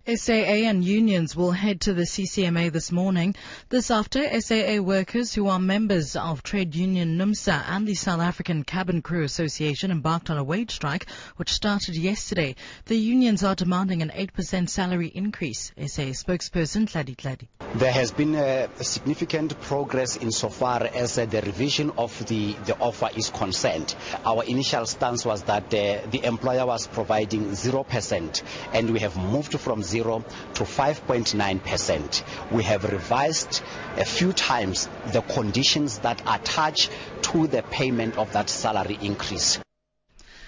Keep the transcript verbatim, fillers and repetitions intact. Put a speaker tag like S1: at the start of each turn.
S1: S A A and unions will head to the C C M A this morning. This after S A A workers who are members of trade union NUMSA and the South African Cabin Crew Association embarked on a wage strike, which started yesterday. The unions are demanding an eight percent salary increase. S A A spokesperson Tladi Tladi.
S2: There has been a, a significant progress insofar as uh, the revision of the, the offer is concerned. Our initial stance was that uh, the employer was providing zero percent, and we have moved from zero to five point nine percent. We have revised a few times the conditions that attach to the payment of that salary increase.